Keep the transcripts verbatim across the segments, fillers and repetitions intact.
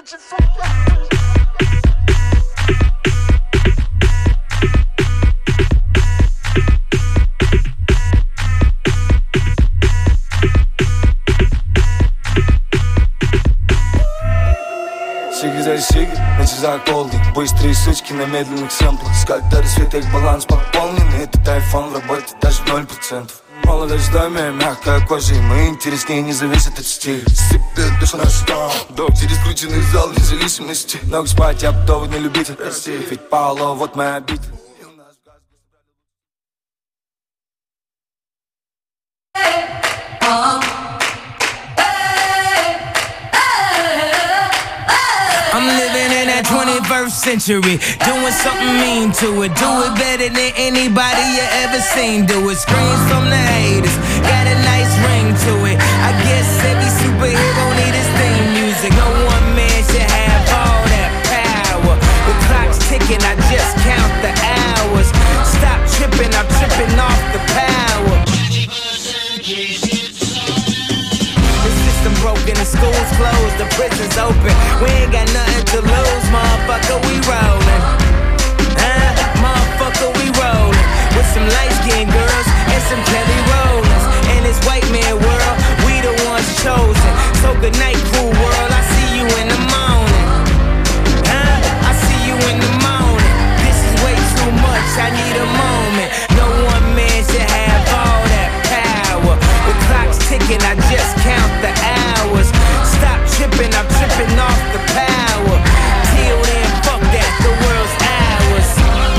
Сиги за сиги, ночи за колдинг. Быстрые сучки на медленных сэмплах. Когда рассвет, их баланс пополнен. Этот айфон в работе даже ноль процентов. Молодость в доме, мягкая кожа, и мы интереснее, не зависит от стиля. Сыпет душа на что? Дом, через включенный зал независимости. Много спать, я готов не любитель России. Ведь Пауло, вот моя обитель. I'm living in that twenty-first century, doing something mean to it. Do it better than anybody you ever seen do it. Screams from the haters, got a nice ring to it. I guess every superhero need his theme music. No one man should have all that power. The clock's ticking, I just count the hours. Stop tripping, I'm tripping off the power. Broken, the school's closed, the prison's open. We ain't got nothing to lose, motherfucker, we rollin'. Huh? Motherfucker, we rollin'. With some light-skinned girls and some Kelly Rollins. In this white man world, we the ones chosen. So good night, cool world, I see you in the morning. Huh? I see you in the morning. This is way too much, I need a moment. No one man should have all that power. The clock's ticking, I just count the hours. Stop tripping, I'm tripping off the power. Till then, fuck that, the world's ours.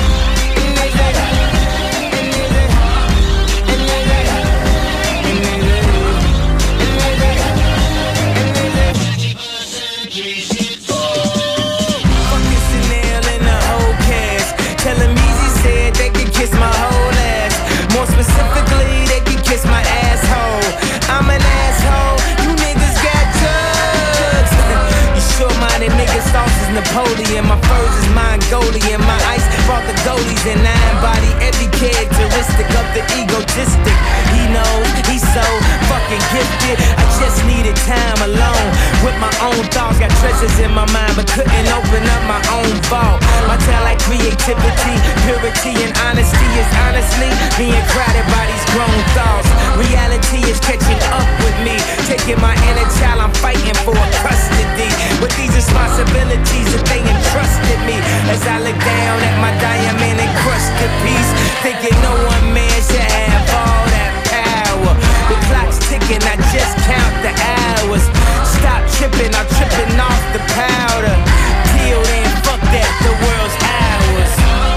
Fucking Chanel and the whole cast. Tell him Easy said they could kiss my whole ass. More specifically, they could kiss my asshole. I'm an asshole, you niggas got drugs. You sure-minded niggas, sauce is Napoleon. My furs is Mongolian. My ice brought the goalies, and I embody every characteristic of the egotistic. He knows he's so fucking gifted. I just needed time alone with my own thoughts. Got treasures in my mind, but couldn't open up my own vault. My talent, creativity, purity, and honesty is honestly being crowded by these grown thoughts. Reality is catching up with me, taking my inner child, I'm fighting for custody. With these responsibilities that they entrusted me, as I look down at my diamond encrusted piece, thinking no one man should have all that power. The clock's ticking, I just count the hours. Stop tripping, I'm tripping off the powder. Till then, fuck that, the world's ours.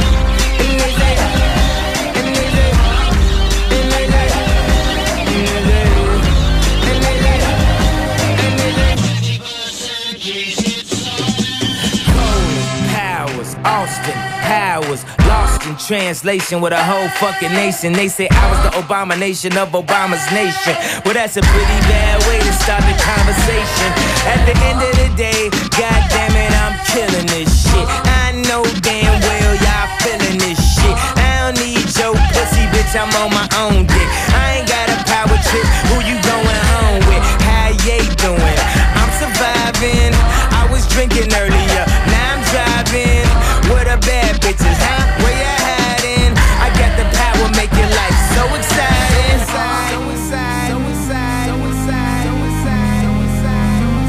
Austin Powers, lost in translation with a whole fucking nation. They say I was the abomination of Obama's nation. Well, that's a pretty bad way to start the conversation. At the end of the day, goddamn it, I'm killing this shit. I know damn well y'all feeling this shit. I don't need your pussy, bitch, I'm on my own dick. I ain't got a power trip, who you going home with? How you doing? I'm surviving, I was drinking earlier, now I'm driving. What a bad bitches, huh? Where you hiding? I got the power, make your life so exciting. So inside, so inside, so inside, so inside, so inside, so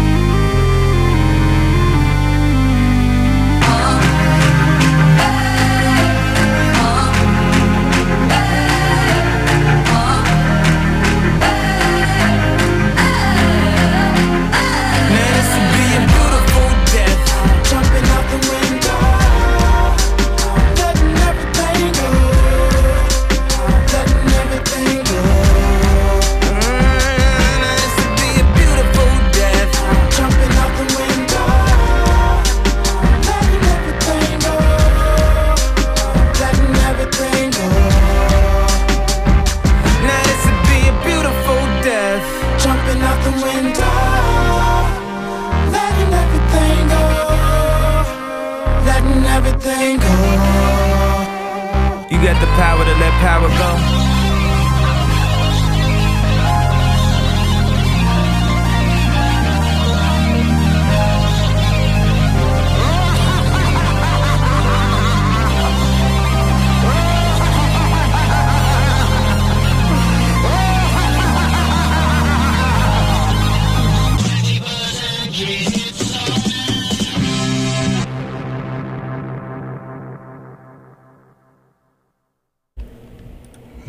inside.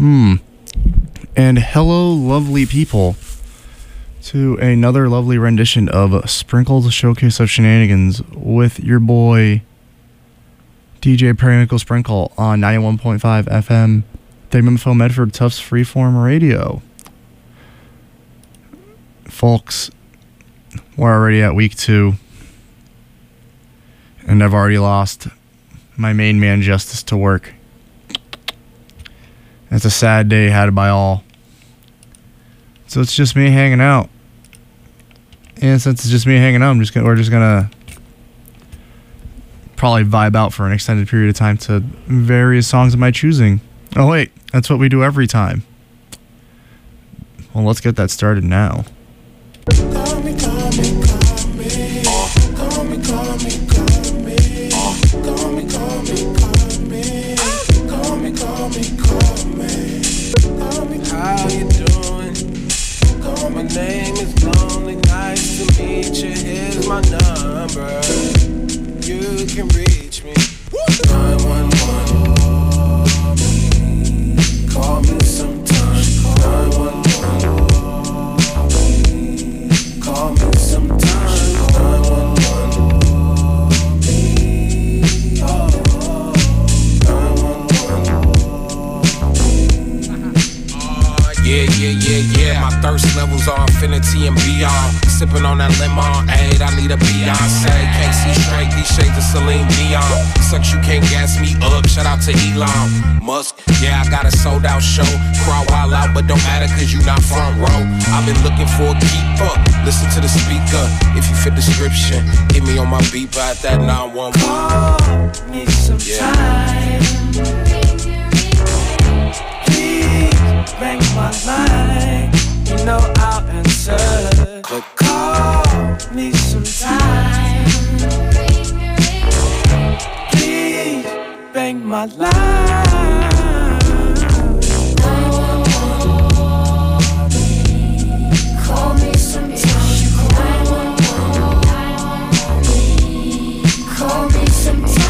Hmm. And hello, lovely people, to another lovely rendition of Sprinkle's Showcase of Shenanigans with your boy, D J Perry Michael Sprinkle, on ninety-one point five F M, W M F O Medford Tufts Freeform Radio. Folks, we're already at week two, and I've already lost my main man Justice to work. It's a sad day had by all. So it's just me hanging out. And since it's just me hanging out, I'm just gonna, we're just gonna probably vibe out for an extended period of time to various songs of my choosing. Oh wait, that's what we do every time. Well, let's get that started now. Call me, call me, call me. Call me, call me, call me. Call me, call me, call me. Call me, call me, call me. Call me, how you doing? Call my name is Lonely. Nice to meet you. Here's my number. You can reach me. nine one one. Call me sometime. nine one one. Call me sometime. nine one one. Oh, nine one one. Yeah, yeah, yeah, yeah. My thirst levels are infinity and beyond. Sipping on that lemonade, I need a Beyonce. Can't see straight, these shades of Celine Dion. Sucks, you can't gas me up. Shout out to Elon Musk. Yeah, I got a sold out show. Crowd wild out, but don't matter cause you not front row. I've been looking for a keeper. Listen to the speaker. If you fit description, hit me on my beeper at that nine one one. Call me sometime. Please ring my line. You know I'll answer. But call me sometime. Please bang my line. Call me sometime. Call me sometime.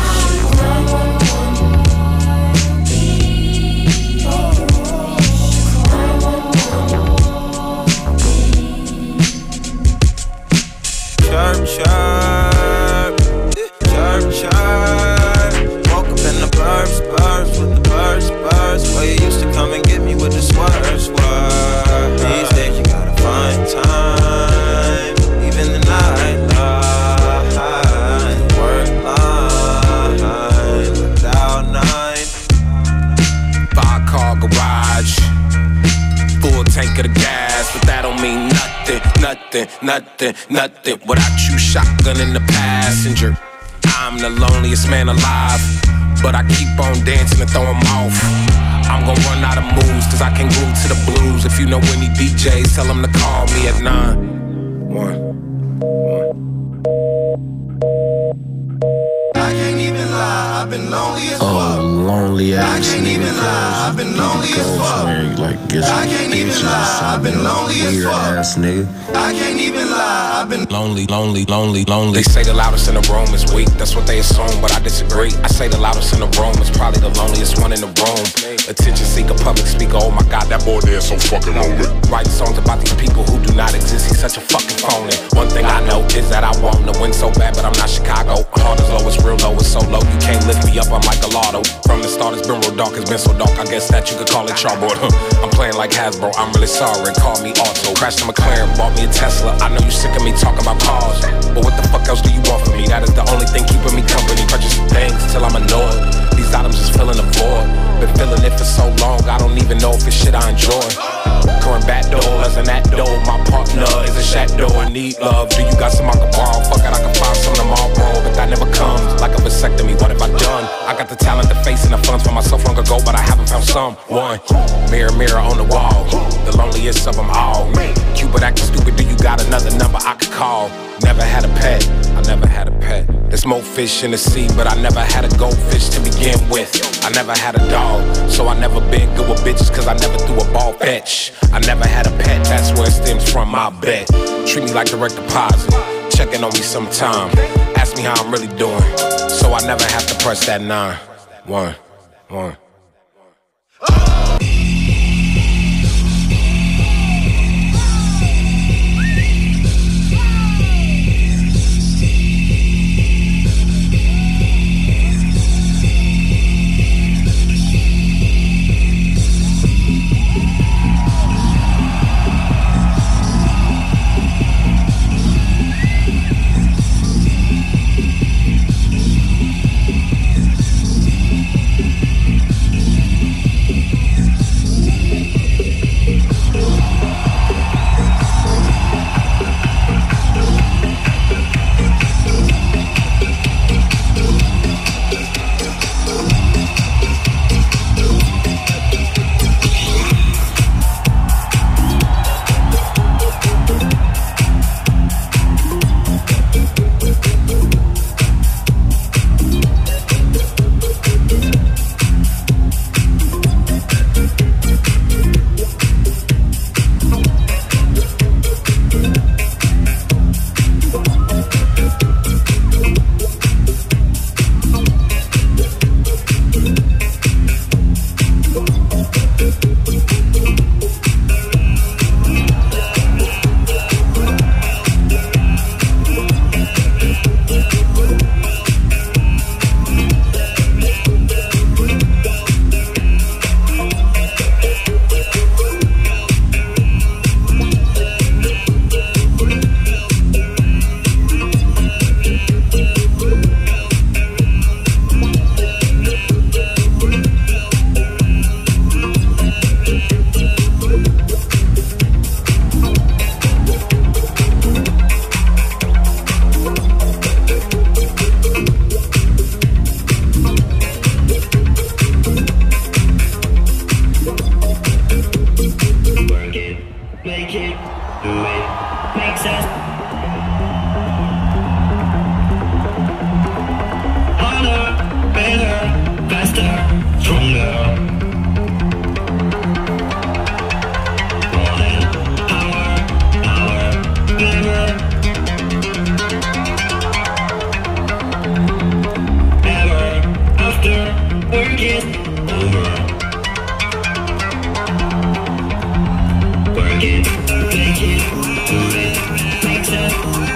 Chirp, chirp, chirp, chirp. Woke up in the burbs, burbs with the birds, birds. Where you used to come and get me with the swerve, swerve. These days you gotta find time, even the night line, work line, without nine. Five car garage, full tank of the gas, but that don't mean nothing, nothing, nothing, nothing. Without you, shotgun in the passenger. I'm the loneliest man alive, but I keep on dancing and throw 'em off. I'm gon' run out of moves, cause I can groove to the blues. If you know any D Js, tell them to call me at nine one one. I can't even lie, I've been lonely as fuck. Oh, lonely ass I can't nigga. even lie, I've been lonely as fuck. Man, like, get I can't even lie, I've been lonely as weird fuck. ass nigga. I can't even lie, I've been Lonely, lonely, lonely, lonely. They say the loudest in the room is weak, that's what they assume, but I disagree. I say the loudest in the room is probably the loneliest one in the room. Attention seeker, public speaker, oh my god, that boy there is so fucking lonely. Writing songs about these people who do not exist, he's such a fucking phony. One thing I know is that I want to win so bad, but I'm not Chicago. Hard as low, it's real low, it's so low, you can't lift me up, I'm like a lotto. From the start, it's been real dark, it's been so dark, I guess that you could call it chalkboard. I'm playing like Hasbro, I'm really sorry, call me Auto. Crashed a McLaren, bought me a Tesla, I know you sick of me talking about cars, but what the fuck else do you want from me? That is the only thing keeping me company. Purchase things till I'm annoyed. These items just filling the void. Been feeling it for so long, I don't even know if it's shit I enjoy. Going back doors and that door, my partner is a shadow and need love. Do you got some I can borrow? Fuck it, I can find some tomorrow, but that never comes. Like a vasectomy, what have I done? I got the talent, the face, and the funds for myself long ago, but I haven't found someone. Mirror, mirror on the wall, the loneliest of them all. Cupid acting stupid, do you got another number I could call? Never had a pet, I never had a pet. There's more fish in the sea, but I never had a goldfish to begin with. I never had a dog, so I never been good with bitches, cause I never threw a ball fetch. I never had a pet, that's where it stems from, I bet. Treat me like direct deposit, checking on me sometime. Ask me how I'm really doing, so I never have to press that nine. One, one. make it, do it, make sense. Harder, better, faster, stronger. More than power, power, better. Ever after work is over. Work it, make it, do it, make sense.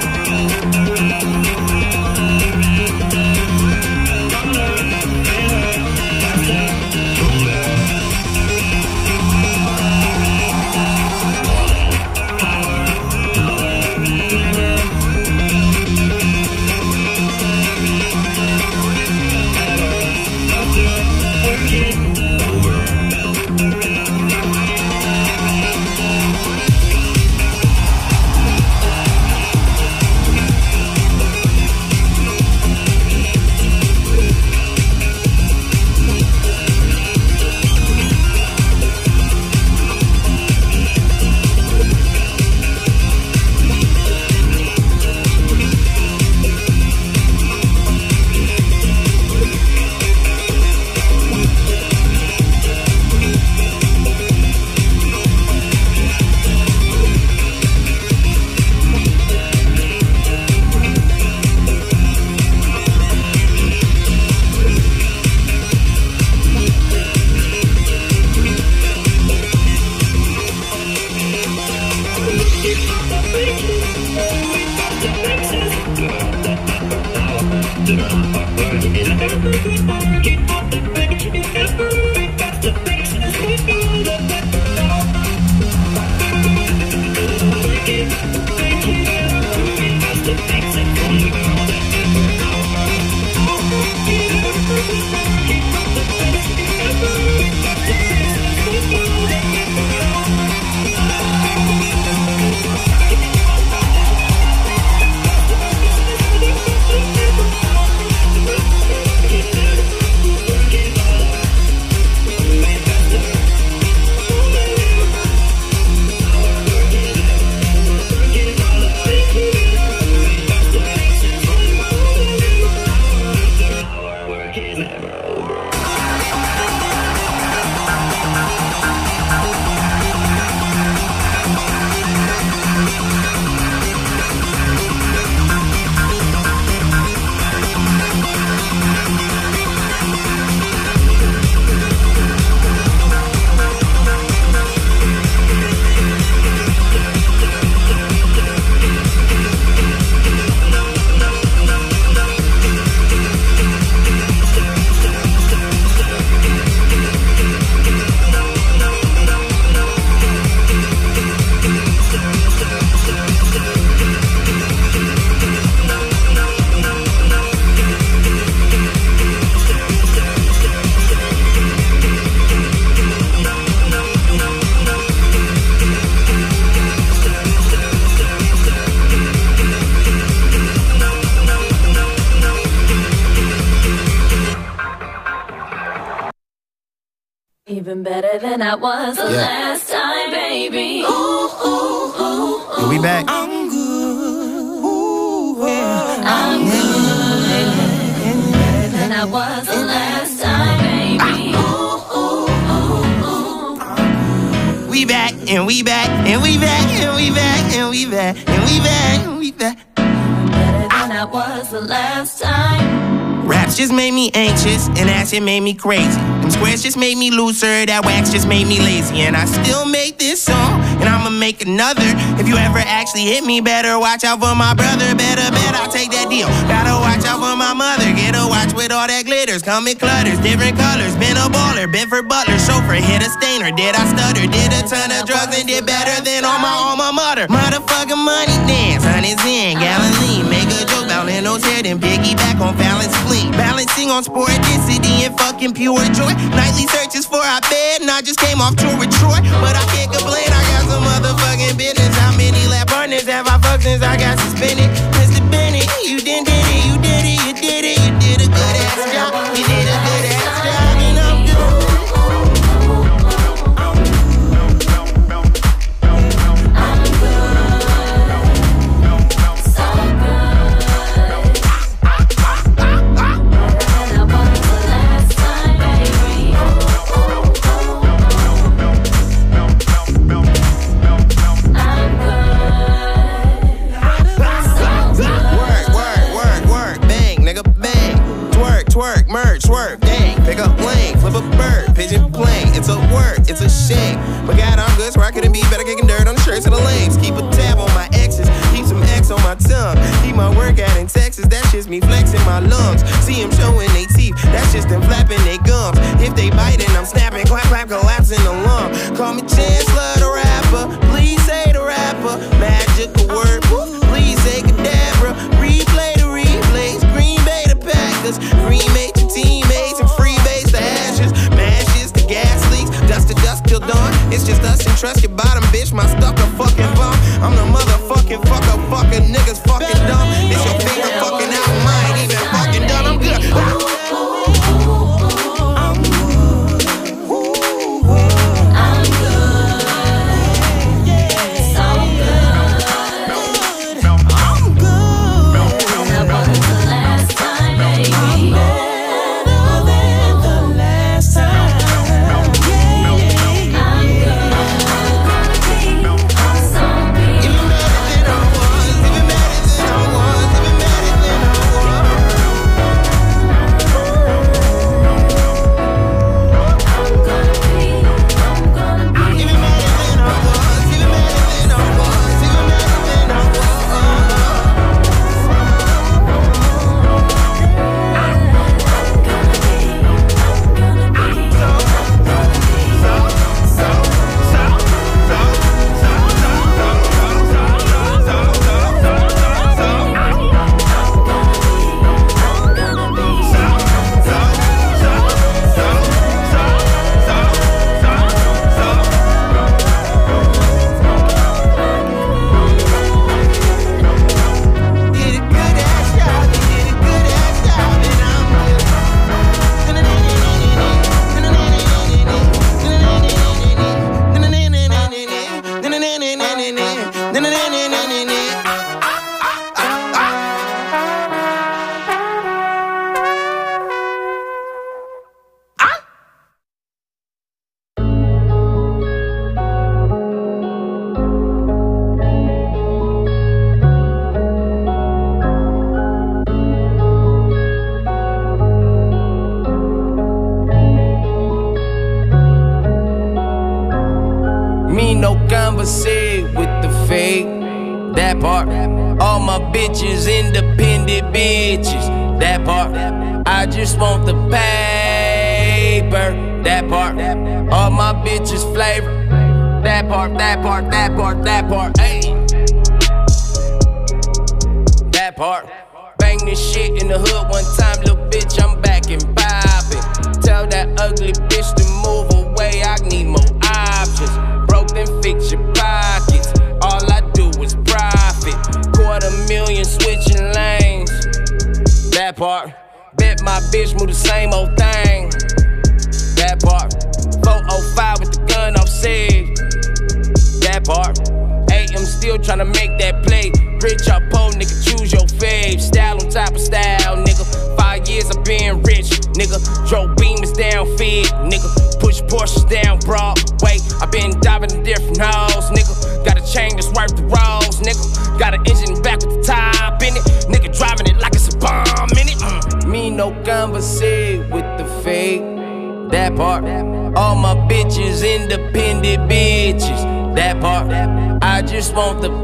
Even better than I was the yeah. last time, baby. Ooh, ooh, ooh, ooh. We back. I'm good. Ooh, yeah. I'm good. Better than I was the last time, baby. Ooh, ooh, ooh, ooh. We back and we back and we back and we back and we back and we back and we back. Even better than I was the last time. Raps just made me anxious, and acid made me crazy. Them squares just made me looser, that wax just made me lazy. And I still make this song, and I'ma make another. If you ever actually hit me, better watch out for my brother. Better bet I'll take that deal. Gotta watch out for my mother. Get a watch with all that glitters. Come in clutters, different colors. Been a baller, been for butler. Chauffeur, hit a stainer. Did I stutter? Did a ton of drugs and did better than all my alma mater. Motherfucking money dance, honey's in, Galilee. Make a joke about Leno's head and piggyback on Fallon's fleet. Balancing on sporadicity and fucking pure joy. Nightly searches for our bed, and I just came off tour with Troy. But I can't complain, I got some motherfucking business. How many lab partners have I fucked since I got suspended? Mister Bennett, you did, did it, you did it, you did it, you did a good ass job. You did a good ass job, and I'm good. I'm But God, I'm good, so I couldn't be better kicking dirt on the shirts of the legs. Keep a tab on my exes, keep some X on my tongue. Keep my workout in Texas, that's just me flexing my lungs. See them showing they teeth, that's just them flapping they gums. If they biting, I'm snapping, clap, clap, collapsing the lung. Call me Chancellor the rapper, please say the rapper. Magical word, please say Kadabra. Replay the replays, Green Bay the Packers. Cremate your teammates and freebase the ashes. Mashes the gas leaks, dust to dust till dawn. It's just us and trust your bottom, bitch. My stuck a fucking bomb. I'm the motherfucking fucker, fucking niggas fucking dumb. It's your finger fucking out, mine even fucking done. I'm good. Want the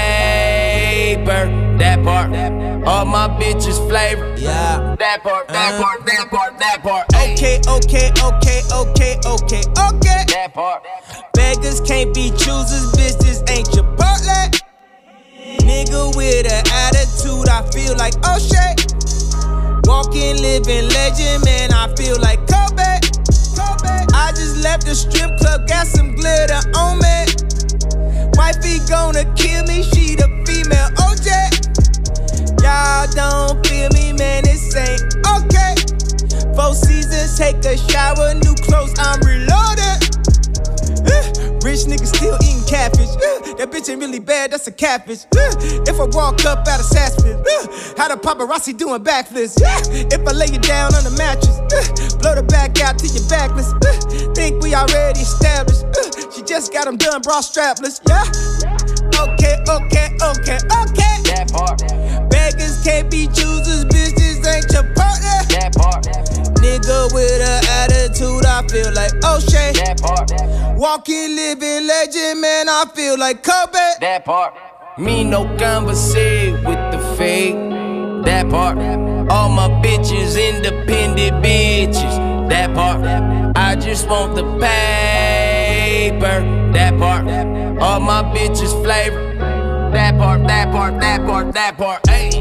paper, that part. All my bitches flavor, yeah. That part, that part, that part, that part. Okay, okay, okay, okay, okay, okay. That part. Beggars can't be choosers, bitch. This ain't Chipotle. Nigga with an attitude, I feel like oh shit. Walking, living legend, man. I feel like Kobe. Kobe. I just left the strip club, got some glitter on me. Wifey gonna kill me, she the female O J. Y'all don't feel me, man, this ain't okay. Four seasons, take a shower, new clothes, I'm reloaded. Uh, rich nigga still eating catfish. Uh, that bitch ain't really bad, that's a catfish. Uh, if I walk up out of Sassford, uh, how the paparazzi doing backflips. Uh, if I lay you down on the mattress, uh, blow the back out till you're backless. Uh, think we already established. Uh, she just got them done, bra strapless. Yeah. Okay, okay, okay, okay. That part. Beggars can't be choosers, bitches ain't your partner. That part. Nigga nigga with an attitude, I feel like O'Shea. That part. Walking, living legend, man, I feel like Kobe. That part. Me no conversate with the fake. That part. All my bitches independent bitches. That part. I just want the paper. That part. All my bitches flavor. That part, that part, that part, that part. Ayy.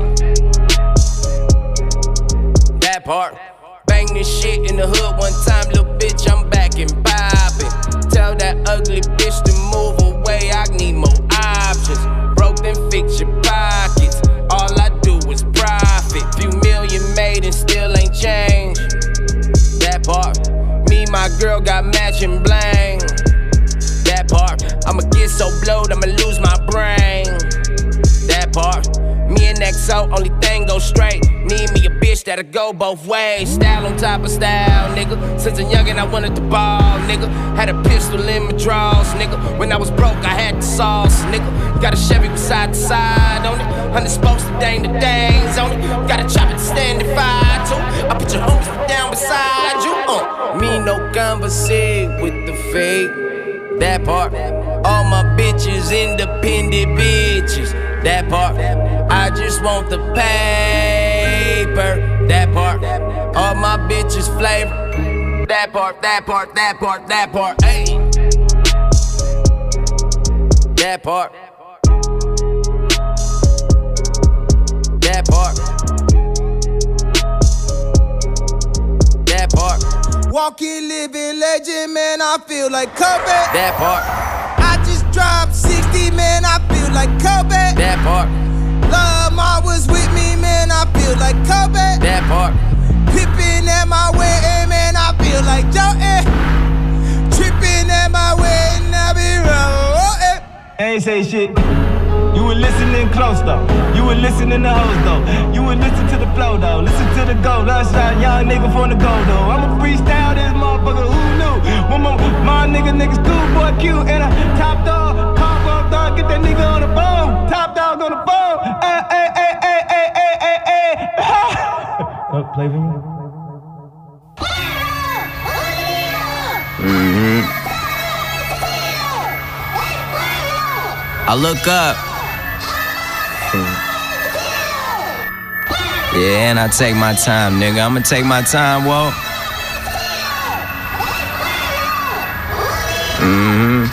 That part. Bang this shit in the hood one time, little bitch, I'm back and poppin'. Tell that ugly bitch to move away, I need more options. Broke then fix your pockets, all I do is profit. Few million made and still ain't changed. That part. Me, my girl got matching bling. That part. I'ma get so blowed, I'ma lose my brain. That part. Me and X O, only thing go straight. Need me a bitch that'll go both ways. Style on top of style, nigga. Since a youngin' I wanted to ball, nigga. Had a pistol in my drawers, nigga. When I was broke, I had the sauce, nigga. Got a Chevy with side to side on it. Hundred spokes to dang the things on it. Got a chopper to stand and fire too. I put your homies down beside you. Uh. Me no conversate with the fake. That part. All my bitches independent bitches. That part. I just want the paper. That part. All my bitches flavor. That part, that part, that part, that part. Ayy. That part. That part. That part. Walking, living legend, man, I feel like Kobe. That part. I just dropped sixty, man, I feel like Kobe. That part. Love Ma was with me, man, I feel like Kobe. That part. Pippin' at my wedding, man, I feel like Jordan. Trippin' at my wedding, I be rolling. I ain't say shit. You were listening close though. You were listening to hoes though. You would listen to the flow though. Listen to the go. Last shot, young nigga from the go though. I'ma freestyle this motherfucker. Who knew? One more, my nigga, nigga, schoolboy Q and a top dog. Cardboard dog, get that nigga on the phone. Top dog on the phone. Hey, hey, hey, hey, hey, hey, hey, hey. Oh, play for me. Mm-hmm. I look up. Yeah, and I take my time, nigga. I'ma take my time, whoa. Mm-hmm.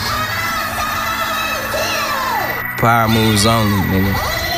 Power moves only, nigga.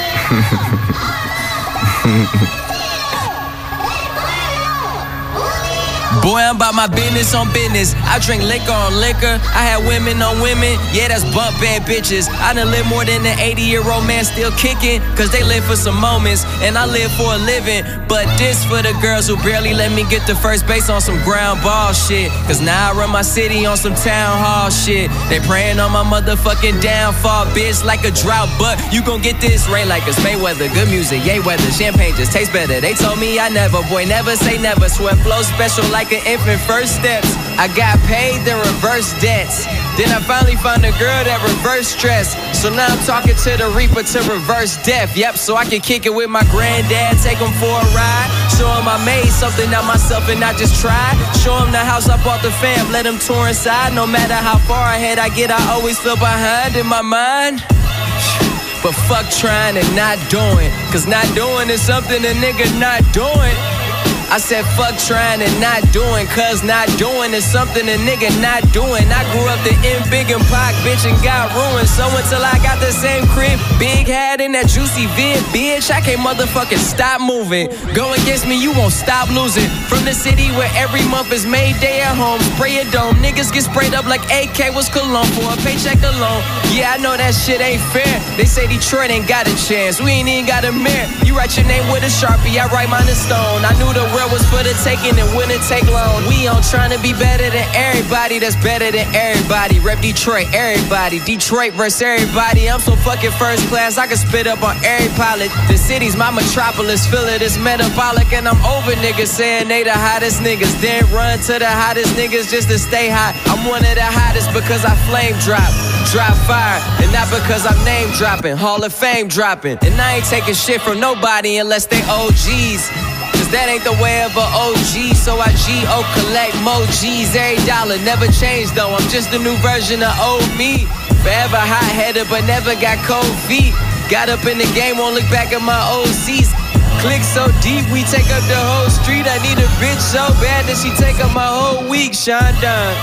Boy, I'm about my business on business. I drink liquor on liquor. I had women on women. Yeah, that's bump bad bitches. I done live more than an eighty-year-old man still kicking. Cause they live for some moments, and I live for a living. But this for the girls who barely let me get to first base on some ground ball shit. Cause now I run my city on some town hall shit. They praying on my motherfucking downfall, bitch, like a drought. But you gon' get this rain like it's Mayweather. Good music, yay weather. Champagne just tastes better. They told me I never, boy, never say never. Sweat flow special like an infant first steps. I got paid, then reverse debts. Then I finally found a girl that reverse stress. So now I'm talking to the reaper to reverse death. Yep, so I can kick it with my granddad, take him for a ride. Show him I made something out myself and not just tried. Show him the house I bought the fam, let him tour inside. No matter how far ahead I get, I always feel behind in my mind. But fuck trying and not doing. Cause not doing is something a nigga not doing. I said fuck trying and not doing, cause not doing is something a nigga not doing. I grew up the M Big and Pac, bitch, and got ruined. So until I got the same crib, big hat in that juicy vid, bitch, I can't motherfucking stop moving. Go against me, you won't stop losing. From the city where every month is May Day at home, spray a dome. Niggas get sprayed up like A K was cologne for a paycheck alone. Yeah, I know that shit ain't fair. They say Detroit ain't got a chance. We ain't even got a mirror. You write your name with a Sharpie, I write mine in stone. I knew the world was for the taking and wouldn't take long. We on trying to be better than everybody that's better than everybody. Rep Detroit, everybody. Detroit versus everybody. I'm so fucking first class, I can spit up on every pilot. The city's my metropolis, feel it, it's metabolic. And I'm over niggas saying they the hottest niggas. Then run to the hottest niggas just to stay hot. I'm one of the hottest because I flame drop. Drop fire, and not because I'm name dropping. Hall of Fame dropping. And I ain't taking shit from nobody unless they O Gs. that ain't the way of a O G. So I G O collect more G's every dollar. Never changed though, I'm just a new version of old me. Forever hot-headed but never got cold feet. Got up in the game, won't look back at my old seats. Click so deep, we take up the whole street. I need a bitch so bad that she take up my whole week. Sean Don.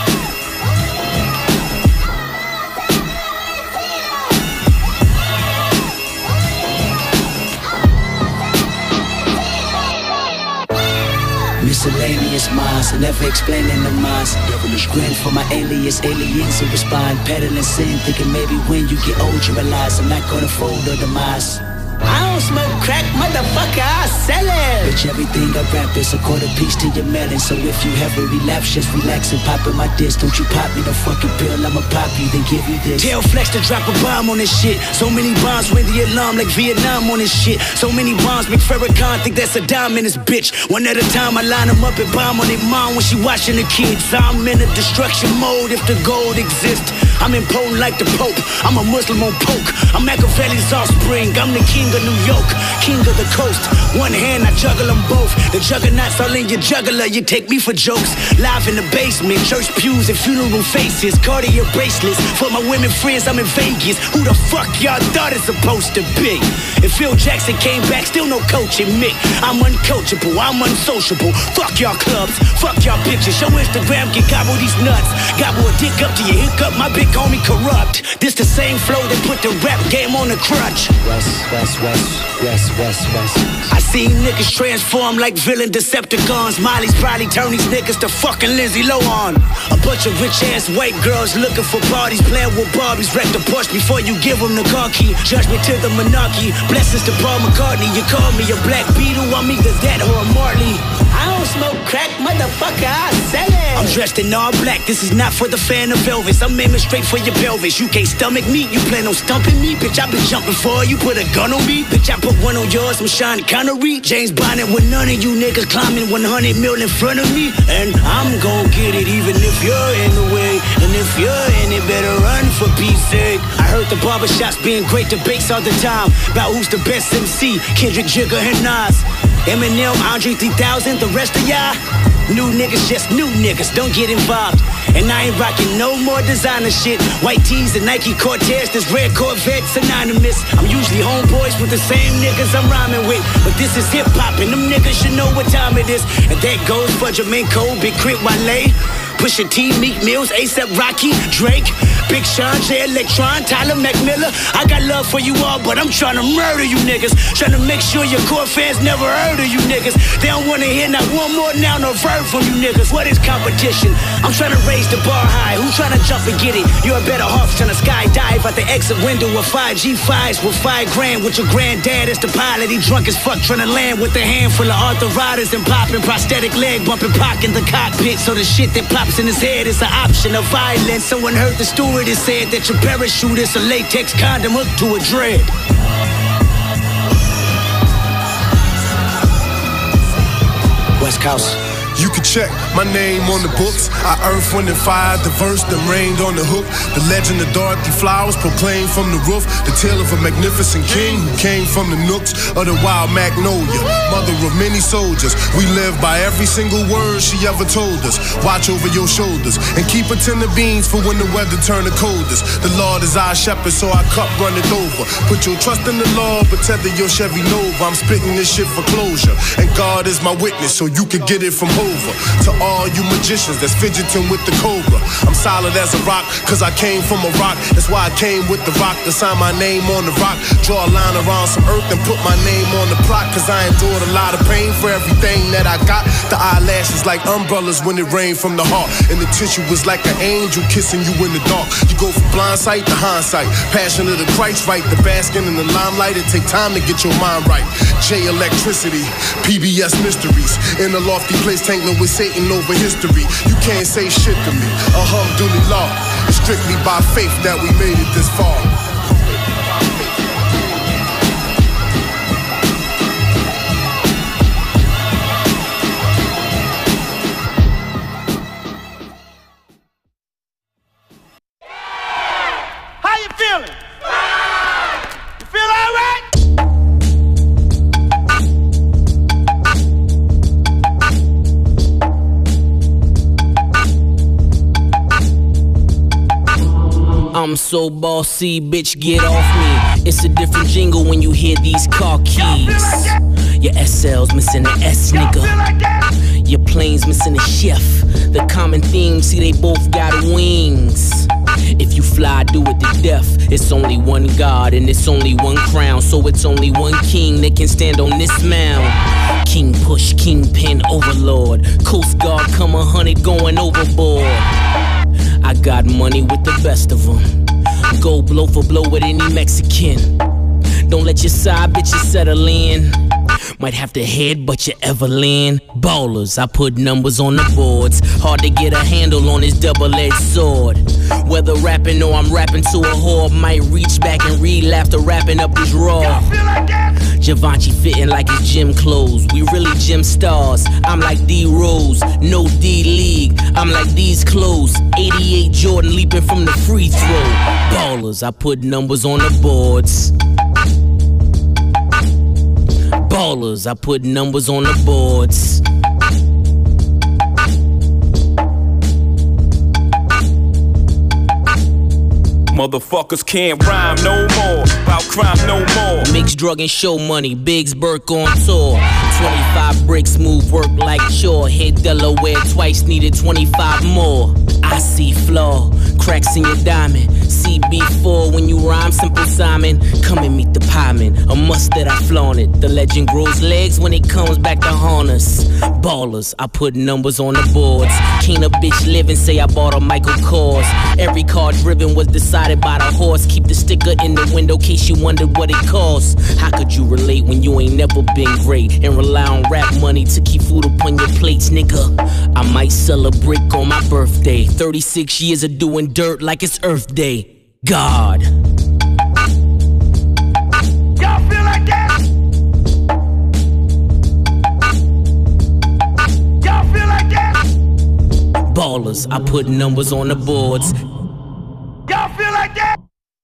Miscellaneous minds, never explaining the minds. Devilish grin for my alias, aliens who respond. Peddling sin, thinking maybe when you get old you realize I'm not gonna fold or demise. I don't smoke crack, motherfucker, I sell it. Bitch, everything I rap is a quarter piece to your melon. So if you have a relapse, just relax and pop in my disc. Don't you pop me the fucking pill, I'ma pop you, then give you this. Tell Flex to drop a bomb on this shit. So many bombs ring the alarm like Vietnam on this shit. So many bombs make Farrakhan think that's a dime in this bitch. One at a time I line them up and bomb on their mom when she watching the kids. I'm in a destruction mode if the gold exists. I'm impotent like the Pope, I'm a Muslim on poke. I'm Machiavelli's offspring, I'm the king of New York, king of the coast. One hand, I juggle them both. The juggernauts all in your juggler, you take me for jokes. Live in the basement, church pews and funeral faces. Cartier bracelets, for my women friends, I'm in Vegas. Who the fuck y'all thought it's supposed to be? If Phil Jackson came back, still no coaching me. I'm uncoachable, I'm unsociable. Fuck y'all clubs, fuck y'all bitches. Your Instagram can gobble these nuts. Gobble a dick up to your hiccup, my big homie corrupt. This the same flow that put the rap game on the crutch. West, west, west, west, west, west. I seen niggas transform like villain Decepticons. Molly's probably turn these niggas to fucking Lindsay Lohan. A bunch of rich ass white girls looking for parties, playing with Barbies. Wreck the Porsche before you give them the car key. Judgment to the monarchy, blessings to Paul McCartney. You call me a Black Beatle, I'm either that or a Marley. I don't smoke crack, motherfucker, I sell it. I'm dressed in all black, this is not for the fan of Elvis. I'm aiming straight for your pelvis. You can't stomach me, you plan on stumping me. Bitch, I been jumping for you, put a gun on me. Bitch, I put one on yours, I'm Sean Connery. James Bond with none of you niggas climbing one hundred mil in front of me. And I'm gon' get it even if you're in the way. And if you're in it, better run for peace sake. I heard the barbershops being great debates all the time about who's the best M C, Kendrick, Jigga, and Nas. Eminem, Andre three thousand, the rest of y'all new niggas, just new niggas, don't get involved. And I ain't rocking no more designer shit. White tees and Nike Cortez, this red Corvette synonymous. I'm usually homeboys with the same niggas I'm rhyming with. But this is hip hop and them niggas should know what time it is. And that goes for Jermaine Cole, Big Crit Wale, Pusha T, Meek Mills, A$AP Rocky, Drake, Big Sean, J Electron, Tyler McMillan. I got love for you all, but I'm trying to murder you niggas. Trying to make sure your core fans never heard of you niggas. They don't wanna hear not one more noun or verb from you niggas. What is competition? I'm trying to raise the bar high. Who trying to jump and get it? You're a better off trying to skydive out the exit window with five G fives with five grand with your granddad as the pilot. He drunk as fuck trying to land with a handful of arthritis and popping prosthetic leg bumping Pac in the cockpit. So the shit that pops in his head is an option of violence. Someone heard the stewardess said that your parachute is a latex condom hooked to a dread. West Coast. You can check my name on the books. I earth, wind, and fire, the verse that rained on the hook. The legend of Dorothy Flowers proclaimed from the roof. The tale of a magnificent king who came from the nooks of the wild magnolia. Mother of many soldiers. We live by every single word she ever told us. Watch over your shoulders and keep a tin of beans for when the weather turn the coldest. The Lord is our shepherd, so our cup runneth over. Put your trust in the Lord, but tether your Chevy Nova. I'm spitting this shit for closure, and God is my witness, so you can get it from home. To all you magicians that's fidgeting with the cobra, I'm solid as a rock, cause I came from a rock. That's why I came with the rock to sign my name on the rock. Draw a line around some earth and put my name on the plot. Cause I endured a lot of pain for everything that I got. The eyelashes like umbrellas when it rained from the heart. And the tissue was like an angel kissing you in the dark. You go from blind sight to hindsight. Passion of the Christ right. The basking in the limelight. It take time to get your mind right. J Electricity, P B S Mysteries. In a lofty place, tank with Satan over history. You can't say shit to me. Alhamdulillah. It's strictly by faith that we made it this far. How you feeling? You feel all right? I'm so bossy, bitch, get off me. It's a different jingle when you hear these car keys. Your S L's missing an S, nigga. Your plane's missing a chef. The common theme, see they both got wings. If you fly, do it to death. It's only one God and it's only one crown. So it's only one king that can stand on this mound. King push, kingpin, overlord. Coast Guard come a hundred going overboard. I got money with the best of them. Go blow for blow with any Mexican. Don't let your side bitches settle in. Might have to headbutt your Evelyn. Ballers, I put numbers on the boards. Hard to get a handle on this double-edged sword. Whether rapping or I'm rapping to a whore, might reach back and read after wrapping up this raw. Givenchy fitting like his gym clothes. We really gym stars. I'm like D-Rose, no D-League. I'm like these clothes. eighty-eight Jordan leaping from the free throw. Ballers, I put numbers on the boards. Ballers, I put numbers on the boards. Motherfuckers can't rhyme no more, about crime no more. Mixed drug and show money, Biggs Burke on tour. twenty-five bricks, move work like chore. Hit Delaware twice, needed twenty-five more. I see flaw, cracks in your diamond. C B four when you rhyme, Simple Simon. Come and meet the pieman, a must that I flaunt it. The legend grows legs when it comes back to haunt us. Ballers, I put numbers on the boards. Can't a bitch live and say I bought a Michael Kors. Every car driven was decided by the horse. Keep the sticker in the window case you wondered what it costs. How could you relate when you ain't never been great and rely on rap money to keep food upon your plates, nigga? I might sell a brick on my birthday. thirty-six years of doing dirt like it's Earth Day. God. Y'all feel like that? Y'all feel like that? Ballers, I put numbers on the boards. Y'all feel like that?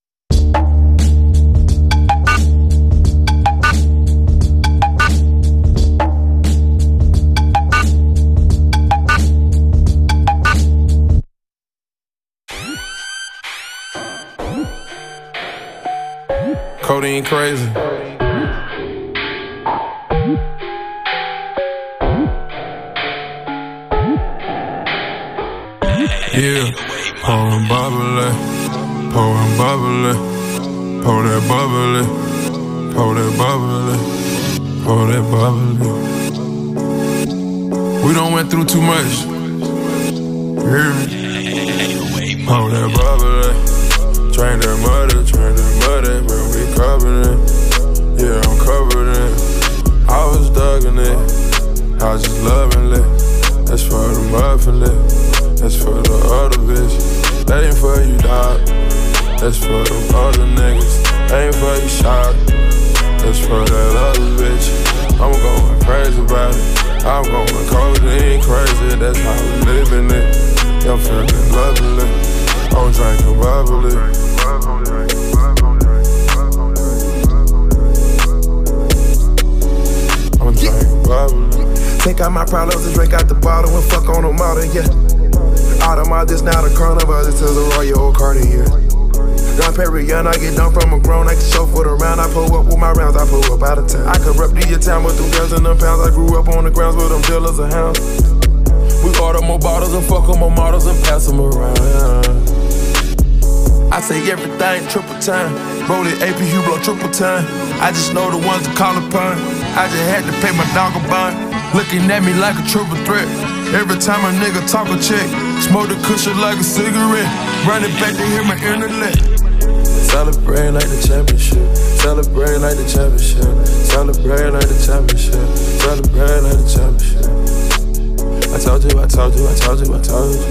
Codeine crazy. Yeah, pouring bubbly, pouring bubbly, pour that bubbly, pour that bubbly, pour that bubbly. We done went through too much. You hear me? Pour that bubbly, drain that muddy, drain that muddy, bro, we covered it. Yeah, I'm covered it. I was dugging it, I was just loving it. That's for the muffin lip. That's for the other bitch. That ain't for you, dog. That's for them other niggas. That ain't for you, shot. That's for that other bitch. I'm going crazy about it. I'm going codeine crazy. That's how we living it. I'm feeling lovely. I'm drinking bubbly. I'm drinking bubbly. Take out my problems and drink out the bottle and fuck on them out of yeah. Out of my this now the carnival, this is a Royal Cartier. Don Perignon, I get done from a grown, I can show for the round. I pull up with my rounds, I pull up out of town. I could rep to your town with them girls and them pounds. I grew up on the grounds with them dealers and hounds. We order more bottles and fuck on more models and pass them around. I say everything triple time. Roll it A P, you blow triple time. I just know the ones to call upon. I just had to pay my dog a bond. Looking at me like a triple threat. Every time a nigga talk a check, smoke the cushion like a cigarette. Run it back to hear my intellect. Celebrate like the championship. Celebrate like the championship. Celebrate like the championship. Celebrate like the championship. I told you, I told you, I told you, I told you.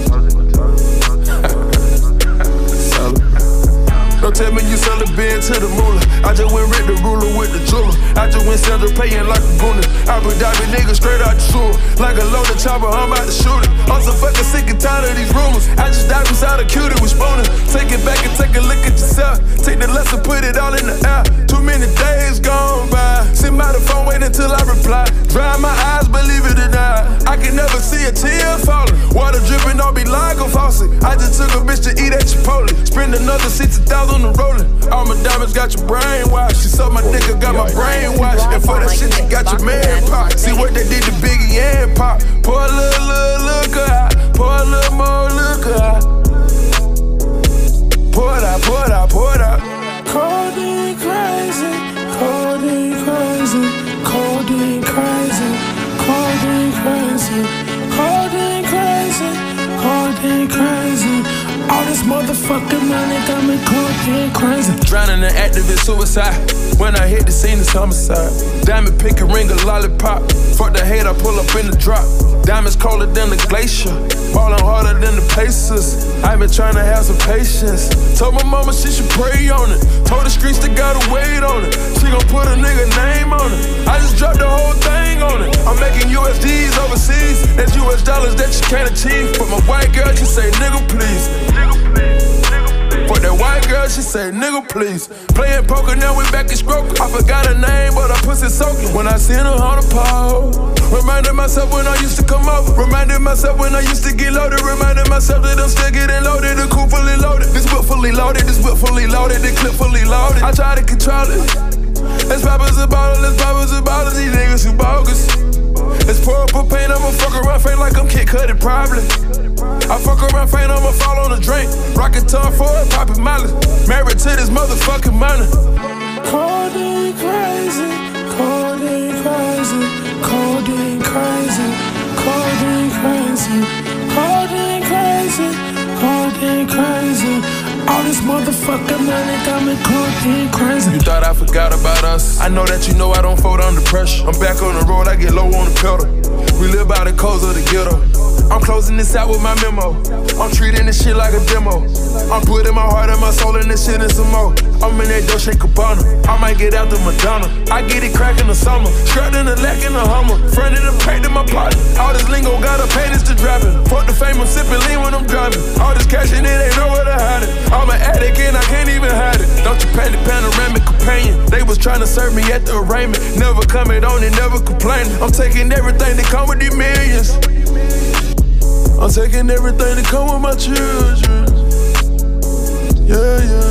Celebrate. Don't tell me you sell a bed to the moolah. I just went rid the ruler with the jeweler. I just went Sandra paying like a gooner. I been diving niggas straight out the sewer. Like a loaded chopper, I'm about to shoot it. I'm so fucking sick and tired of these rumors. I just dive inside a cutie with spooners. Take it back and take a look at yourself. Take the lesson, put it all in the air. Too many days gone by. Sit by the phone, wait until I reply. Dry my eyes, believe it or not. I can never see a tear falling. Water dripping on me like a fall. bossy. I just took a bitch to eat at Chipotle. Spend another sixty thousand on the rolling. All my diamonds got your brain washed. She sucked my dick, I got my brain washed. And for that shit, you got your man pop. See what they did to Biggie and Pop. Pour a little, little, look out. Pour a little more, look out. Pour it out, pour it out, pour it out. Codeine crazy, codeine crazy, codeine crazy, codeine crazy, codeine crazy, codeine crazy. All this motherfucking money got me codeine crazy. Drowning in activist suicide. When I hit the scene, it's homicide. Diamond pick a ring, a lollipop. Fuck the hate, I pull up in the drop. Diamonds colder than the glacier. Ballin' harder than the Pacers. I been trying to have some patience. Told my mama she should pray on it. Told the streets they gotta wait on it. She gon' put a nigga name on it. I just dropped the whole thing on it. I'm making U S Ds overseas. That's U S dollars that you can't achieve. But my white girl, she say, nigga, please. Nigga, please. For that white girl, she say, nigga, please. Playing poker, now we back in stroke. I forgot her name, but her pussy soaking. When I seen her on the pole. Reminded myself when I used to come over. Reminded myself when I used to get loaded. Reminded myself that I'm still getting loaded. The coupe fully loaded. This whip fully loaded. This whip fully loaded. The clip fully loaded. I try to control it. Let's pop us a bottle. Let's pop us a bottle. These niggas who bogus. Let's pour up a paint. I'ma fuck around, faint like I'm Kid Cudi, probably. I fuck around, faint, I'ma fall on a drink. Rockin' tongue for it, poppin' Molly. Married to this motherfucking money. Codeine crazy, codeine crazy, codeine crazy, codeine crazy, codeine crazy, codeine crazy. All this motherfucking money got me codeine crazy. You thought I forgot about us? I know that you know I don't fold under pressure. I'm back on the road, I get low on the pedal. We live by the codes of the ghetto. I'm closing this out with my memo. I'm treating this shit like a demo. I'm putting my heart and my soul in this shit and some more. I'm in that Dolce and Gabbana. I might get out the Madonna. I get it crack in the summer. Strapped in the lack in the Hummer. Friend in the paint in my pocket. All this lingo gotta pay this to driving. Fuck the fame, I'm sipping lean when I'm driving. All this cash in it ain't nowhere to hide it. I'm an addict and I can't even hide it. Don't you pay the panoramic companion. They was trying to serve me at the arraignment. Never coming on and never complaining. I'm taking everything that come with these millions. I'm taking everything that come with my children. Yeah, yeah.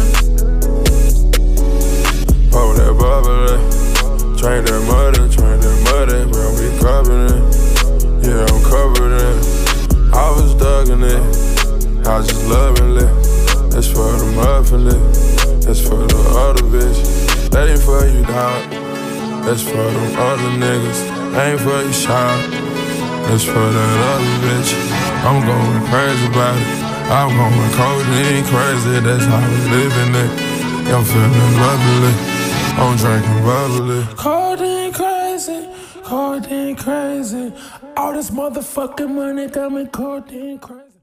Pour that bubble, train that muddy, train that muddy, bro, we covered it. Yeah, I'm covered it. I was thugging it, I was just loving it. That's for the muffin it, that's for the other bitch. That ain't for you, dog. That's for them other niggas. That ain't for you, shot. That's for that other bitch. I'm going crazy about it. I'm going codeine crazy. That's how we living it. I'm feeling lovely. I'm drinking bubbly. Codeine crazy, codeine crazy. All this motherfucking money got me codeine crazy.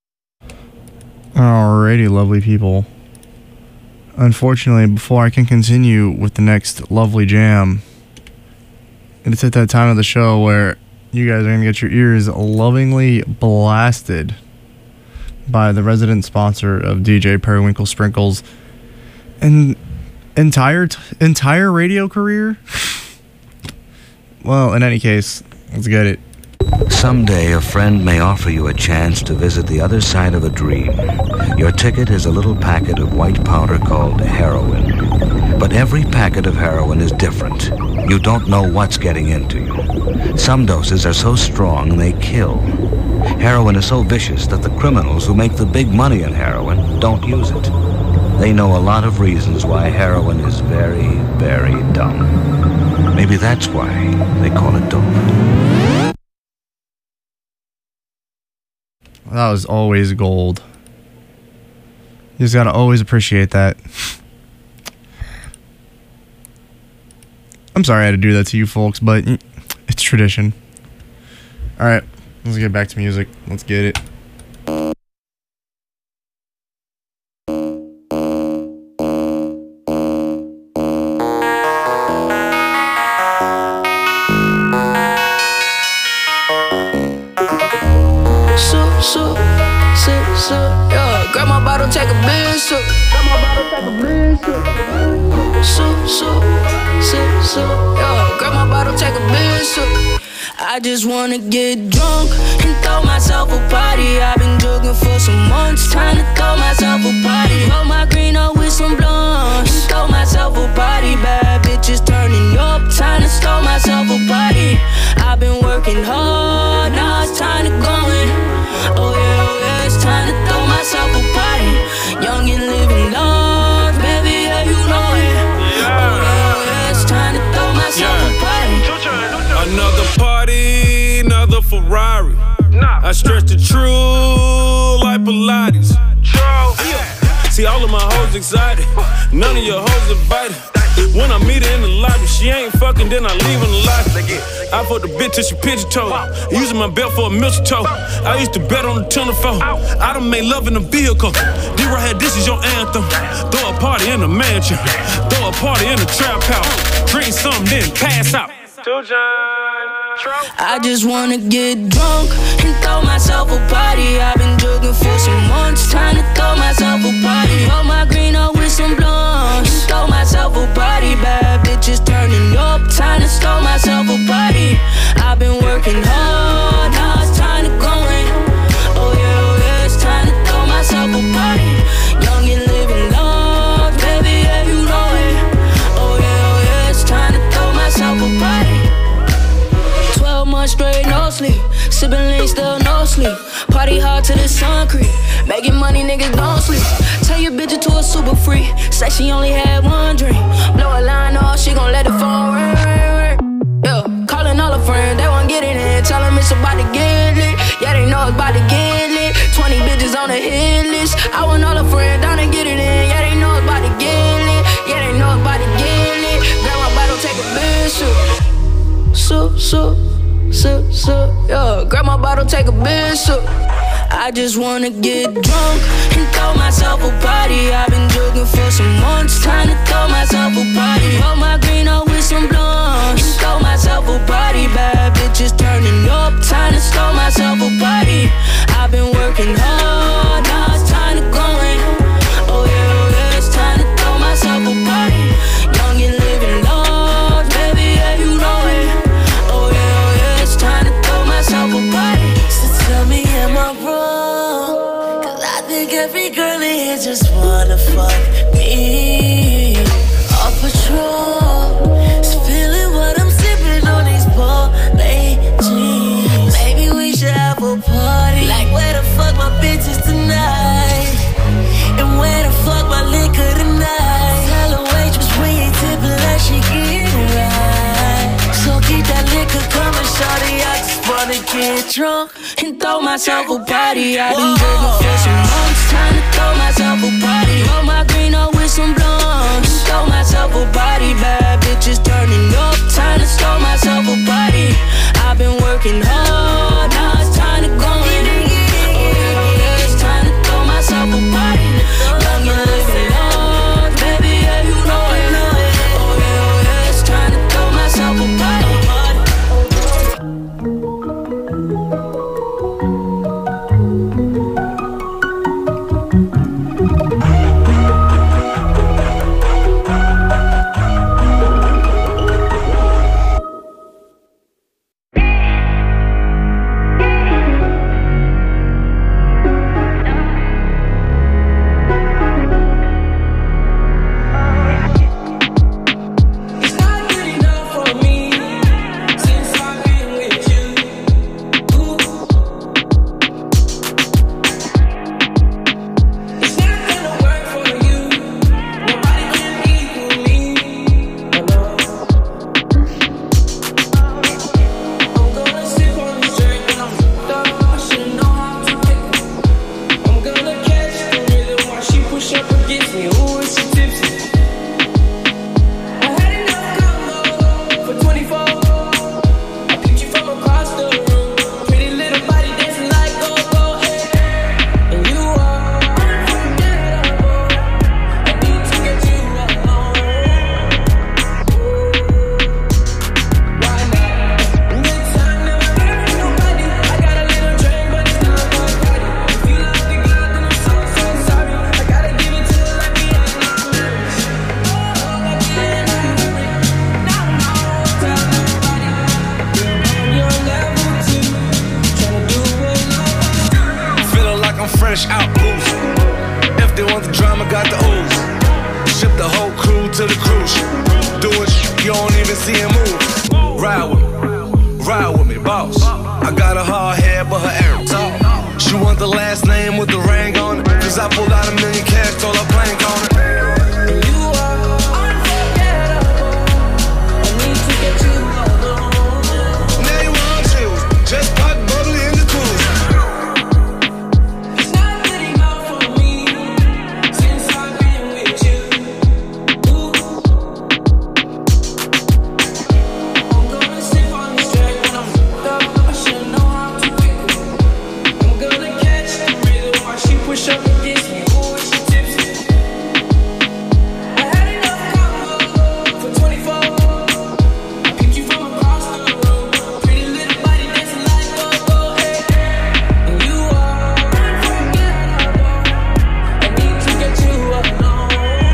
Alrighty, lovely people. Unfortunately, before I can continue with the next lovely jam, it's at that time of the show where you guys are going to get your ears lovingly blasted by the resident sponsor of D J Periwinkle Sprinkles' and entire t- entire radio career. Well, in any case, let's get it. Someday a friend may offer you a chance to visit the other side of a dream. Your ticket is a little packet of white powder called heroin. But every packet of heroin is different. You don't know what's getting into you. Some doses are so strong they kill. Heroin is so vicious that the criminals who make the big money in heroin don't use it. They know a lot of reasons why heroin is very, very dumb. Maybe that's why they call it dope. That was always gold. You just gotta always appreciate that. I'm sorry I had to do that to you folks, but it's tradition. Alright, let's get back to music. Let's get it. Take a big sip. Grandma bottle, take a big sip. Sip, sip, sip, sip. Yeah, grandma bottle, take a big sip. I just wanna get drunk and throw myself a party. I've been jogging for some months, trying to throw myself a party. Roll my green up with some blunts and throw myself a party. Bad bitches turning up, trying to throw myself a party. I've been working hard, now it's time to go in. Oh yeah, oh yeah, it's time to throw myself a party. Young and living large, baby, yeah, you know it. Oh yeah, oh yeah, it's time to throw myself a party. Another party, another Ferrari. I stretch the truth like Pilates. See all of my hoes excited, none of your hoes invited. When I meet her in the lobby, she ain't fucking, then I leave in the lobby. I fuck the bitch till she pigeon toe, using my belt for a mistletoe. I used to bet on the telephone. I done made love in a vehicle. D-Rock had this is your anthem. Throw a party in the mansion, throw a party in the trap house. Drink something, then pass out. I just wanna get drunk and throw myself a party. I've been jogging for some months, trying to throw myself a party. Roll my green up with some blunts and throw myself a party. Bad bitches turning up, trying to throw myself a party. I've been working hard, now it's time to go in. Oh yeah, oh yeah, it's time to throw myself a party. Young and living large, baby, yeah, you know it. Oh yeah, oh yeah, it's time to throw myself a party. Twelve months straight, no sleep. Sippin' lean, still no sleep. Party hard till the sun creep. Making money, niggas don't sleep. Tell your bitch to a super freak. Say she only had one drink. Blow a line off, she gon' let the phone ring, ring, ring. Yeah, calling all her friends, they won't get it in. Tell them it's about to get lit. Yeah, they know it's about to get lit. Twenty bitches on the hit list. I want all her friends down and get it in. Yeah, they know it's about to get lit. Yeah, they know it's about to get lit. Grab my bottle, take a bitch, so, so, so, so, yeah. Grab my bottle, take a bitch, so. I just wanna get drunk and throw myself a party. I've been jogging for some months, trying to throw myself a party. Roll my green up with some blunts and throw myself a party. Bad bitches turning up, trying to throw myself a party. I've been working hard, now it's time to go in. Oh yeah, oh yeah, it's time to throw myself a party. Young and living large, baby, yeah, you know it. Oh yeah, oh yeah, it's time to throw myself a party. So tell me, am I wrong? Cause I think every girl in here just wanna fuck me. Off patrol, is feeling what I'm sipping on these ball jeans. Maybe we should have a party. Like where the fuck my bitches tonight? And where the fuck my liquor tonight? Tell the waitress we ain't tipping like she get it right. So keep that liquor coming, shawty. I just wanna get drunk and throw myself a party. I've been drinking for some months, trying to throw myself a party. Roll my green up with some blunts and throw myself a party. Bad bitches turning up, trying to throw myself a party. I've been working hard, now it's time to go in. Oh yeah, oh yeah, it's time to throw myself a party. Young and living large, baby, yeah, you know it. Oh yeah, oh yeah, it's time to throw myself a party. to the cruise. Doing shit you don't even see him move. Ride with me, ride with me, boss. I got a hard head, but her air talk. She want the last name with the ring on it. Cause I pulled out a million cash, told her plank on it. You are unforgettable. I need to get you alone. Now you want chills, just pop bubbly in the cruise. It's not good enough for me since I've been with you. Ooh. I'm gonna sip on this track when I'm up. I should know how to pick it. I'm gonna catch the rhythm while she push up against me. Ooh, she tipsy. I had enough combo for twenty-four. I picked you from across the room. Pretty little body dancing like go-go, hey. And you are unforgettable. I need to get you alone.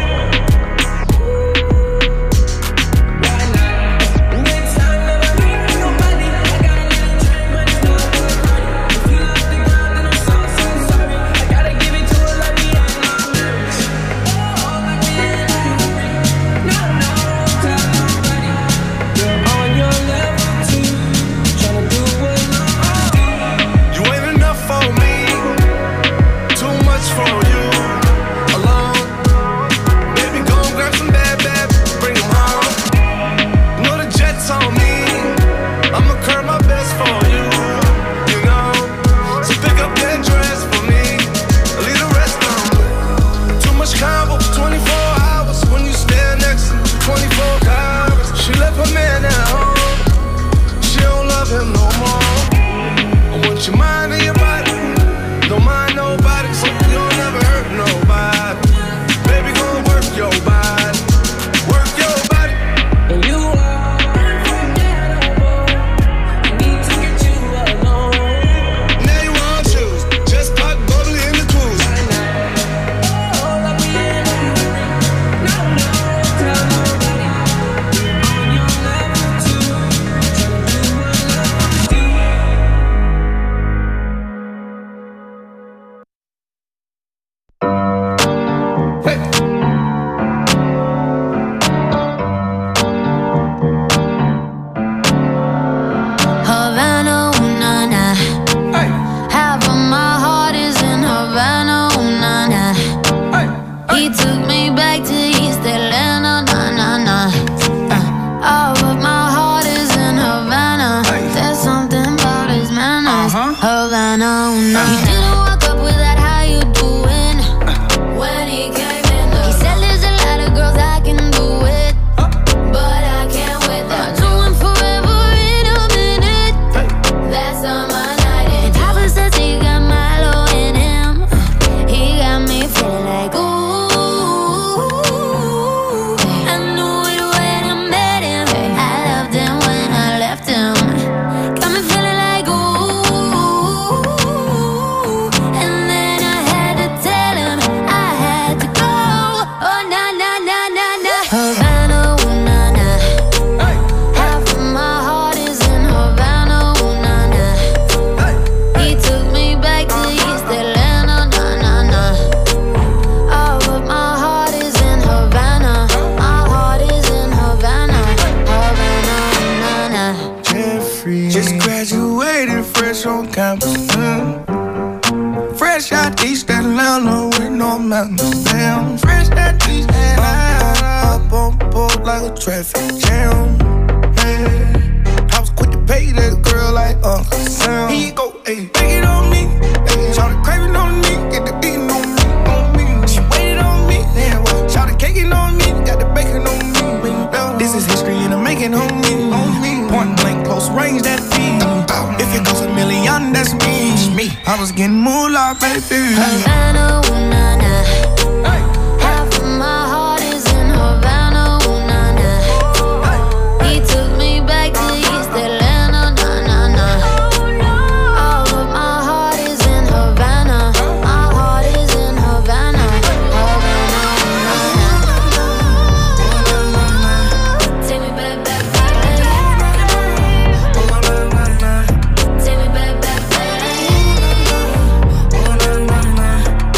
Right now. Next time that I meet nobody, I got a little drink, but it's not good party. If you love the girl, then I'm so, so sorry. I gotta give it to her like me and my lyrics. Oh, like me and my lyrics. No, no, tell nobody. You're on your level too. Tryna do what I do. You ain't enough for me, too much for you. Alone, baby, go and grab some bad, bad, bring them home. Know the jet's on me, I'ma curb my best for you. You know, so pick up that dress for me, leave the rest on me. Too much combo for twenty-four hours when you stand next to me, twenty-four hours. She left her man at home, she don't love him no more. I want your mind and your body, don't mind nobody, so you don't never hurt nobody. Baby, go and work your body, work your body. And you are unforgettable. I need to get you alone. Now you want choose, just pop bubbly in the cruise. Oh, like me and my lyrics. No, no, tell nobody. On your level too. Tryna do what I do. Havana, ooh, na, na. Half of my heart is in Havana, ooh, na, na. He took me back to East Atlanta, na, na, na. Uh, all of my heart is in Havana. There's something about his manners. Havana, ooh, na, na. He didn't walk up with that, how you doing? When he came in, he said there's a lot of girls I can do it, but I can't with them. Do him forever in a minute. That's on my night. And Papa says he got Milo in him. He got me feeling like ooh. I knew it when I met him. I loved him when I left him. Got me feeling like ooh. And then I had to tell him I had to go. Oh na na na na na. Havana, ooh, na, na. Half of my heart is in Havana, ooh, na, na. He took me back to East Atlanta, na, na, na. All of my heart is in Havana. My heart is in Havana. Havana, ooh, na, na. Jeffrey just graduated fresh on campus. mm. Fresh out East Atlanta with no mountains. Damn, fresh out East Atlanta. Up on board like a traffic jam. Yeah. I was quick to pay that girl like Uncle Sam. Here you go, ayy, take it on me. Ayy, shout the craving on me, get the beating on me, on me. She waited on me, yeah, well, shout the caking on me, got the bacon on me. This is history and I'm making on me, on me. Point blank, close range, that feed. If it goes a million, that's me. I was getting moolah, baby. Havana, ooh, na, na. Half of my heart is in Havana, ooh, na, na. He took me back to East Atlanta, na, na, na. All of my heart is in Havana. My heart is in Havana. Havana, ooh, na, na. Take me back, back, back. Take me back, back, back.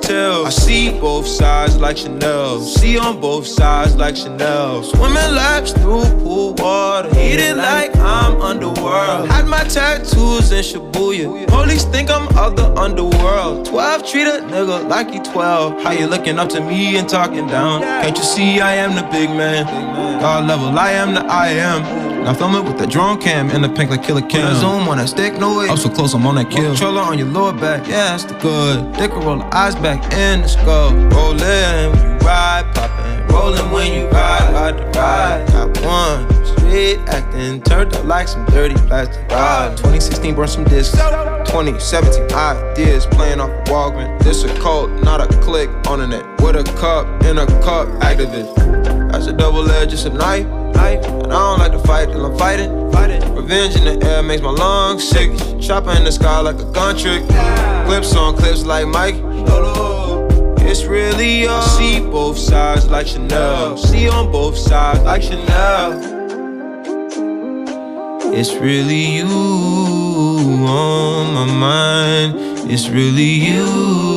tell. I see both sides like Chanel. See on both sides like Chanel. Swimming laps through pool water. Eating like I'm underworld. Had my tattoos in Shibuya. Police think I'm of the underworld. Twelve treat a nigga like he twelve. How you looking up to me and talking down? Can't you see I am the big man? God level, I am the I am. Now film it with the drone cam and the pink like Killer Cam. Zoom on that stick, no way. I'm so close, I'm on that kill. Controller on your lower back, yeah, that's the good. Dick roll the eyes back in the skull. Rollin' when you ride, poppin'. Rollin' when you ride, ride the ride. Got one street acting, turned up like some dirty plastic ride. twenty sixteen burned some discs. twenty seventeen ideas playing off a Walgreens. This a cult, not a click on the net. With a cup, in a cup, activist. That's a double edge, it's a knife. And I don't like to fight till I'm fighting. fighting. Revenge in the air makes my lungs sick. Chopper in the sky like a gun trick. Clips on clips like Mike. It's really you. I see both sides like Chanel. See on both sides like Chanel. It's really you on my mind. It's really you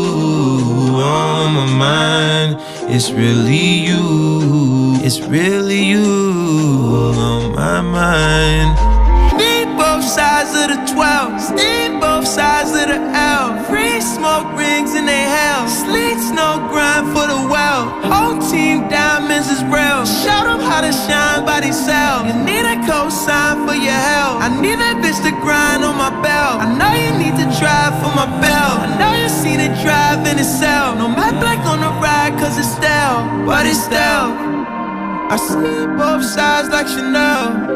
on my mind. It's really you. It's really you on my mind. Need both sides of the twelve. Need both sides of the L. Free smoke rings in they hell. Sleet snow grind for the well. Whole team diamonds is real. Show them how to shine by themselves. You need a cosign for your help. I need that bitch to grind on my belt. I know you need to drive for my belt. I know you seen it drive in itself. No matte black on the ride cause it's stale. But it's stale. I see both sides like Chanel.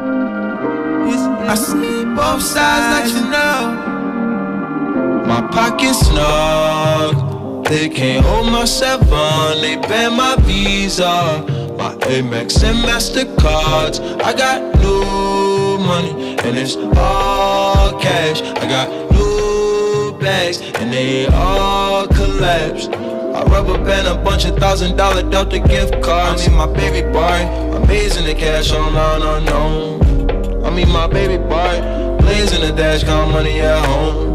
I see both sides like Chanel. My pocket's snug. They can't hold my seven. They ban my Visa, my Amex and MasterCards. I got new money and it's all cash. I got new bags and they all collapsed. I rubber band a bunch of thousand dollar Delta gift cards. I mean my baby boy, amazing the cash online unknown. I mean my baby boy, blazing the dash, count money at home.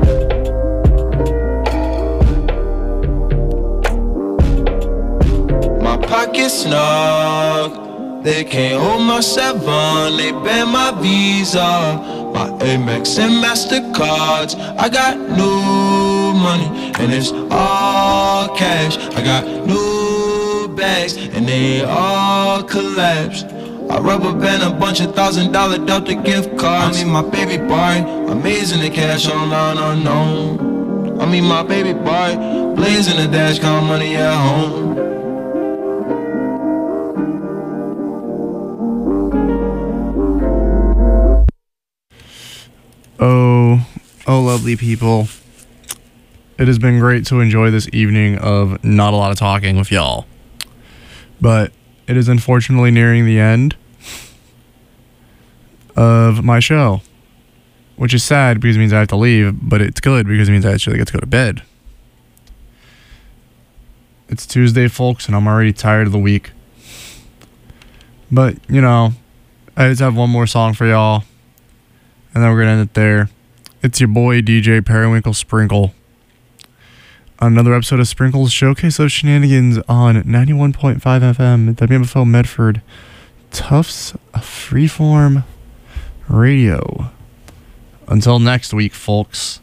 My pocket's snug, they can't hold my seven. They ban my Visa, my Amex and MasterCards. I got new money and it's all cash. I got new bags and they all collapsed. I rubber band a bunch of thousand dollar Delta gift cards. I mean my baby boy, amazing the cash online unknown. I mean my baby boy, blazing the dash, count money at home. Oh, oh lovely people. It has been great to enjoy this evening of not a lot of talking with y'all. But it is unfortunately nearing the end of my show, which is sad because it means I have to leave, but it's good because it means I actually get to go to bed. It's Tuesday, folks, and I'm already tired of the week. But, you know, I just have one more song for y'all, and then we're going to end it there. It's your boy, D J Periwinkle Sprinkle. Another episode of Sprinkle's Showcase of Shenanigans on ninety-one point five F M, W M F O Medford, Tufts Freeform Radio. Until next week, folks.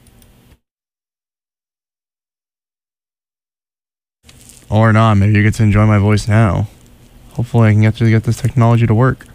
Or not, maybe you get to enjoy my voice now. Hopefully I can get to get this technology to work.